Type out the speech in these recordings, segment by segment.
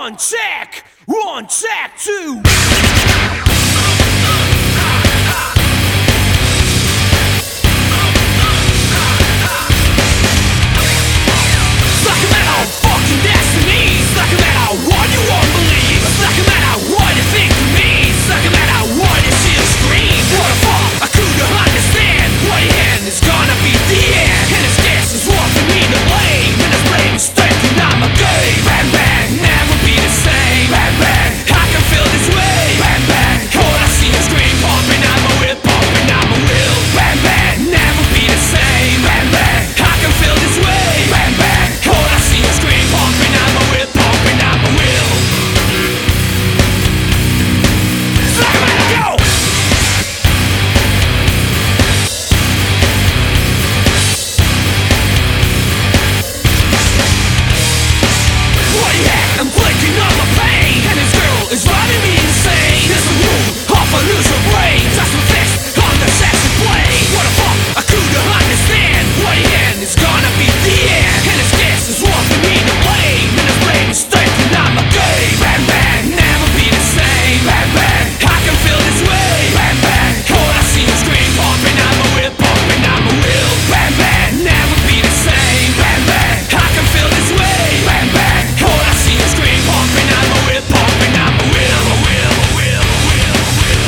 One check, two. Like a metal fucking destiny. Like a metal what you won't believe. Like a metal what you think of me. Like a metal what you see a scream. What the fuck, I couldn't understand. What you hand is gonna be the end. And his guess is what for me to blame. And his blame is thinking I'm a gay. Bang bang, never be the same. Bang bang, I can feel this way. Bang bang, all I see is scream pumping. I'm a whip pumping, I'm a will. Bang bang, never be the same. Bang bang, I can feel this way. Bang bang, all I see is scream pumping. I'm a whip pumping, I'm a will. Like a man, go! What the heck? I'm blinking on my pain. And this girl is driving me insane. There's a room off a loser brain. Just a fist on the sexy blade. What the fuck? I couldn't understand. What the end is gonna be the end. And his guess is what for me to blame. And his blame is thinking I'm a gay. Bang bang, never be the same. Bang bang, I can feel this way. Bang bang, all I see is scream pumping. I'm a whip pumping, I'm a will. Bang bang, never be the same. Bang bang, I can feel this way. Bang bang, all I see is scream pumping. I'm a whip pumping, I'm a will. A will, a will, a will, a will.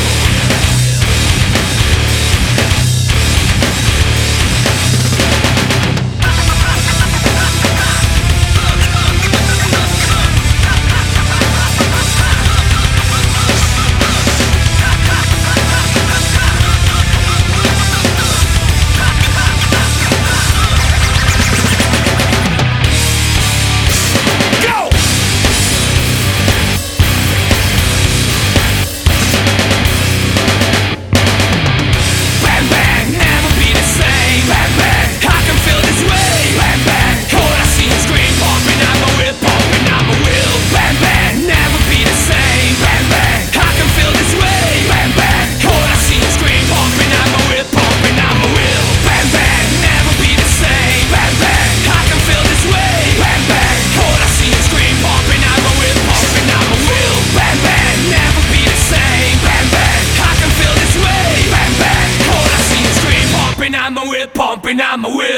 Go! Bang bang, never be the same. Bang bang, I can feel this way. Bang bang, all I see is scream pumping. I'm a whip pumping, I'm a will. Bang bang, never be the same. Bang bang, I can feel this way. Bang bang, all I see is scream pumping. I'm a whip pumping, I'm a will. Bang bang, never be the same. Bang bang, I can feel this way. Bang bang, all I see is scream pumping. I'm a whip pumping, I'm a will. Bang bang, never be the same. Bang bang, I can feel this way. Bang bang, all I see is scream pumping. I'm a whip pumping, I'm a will.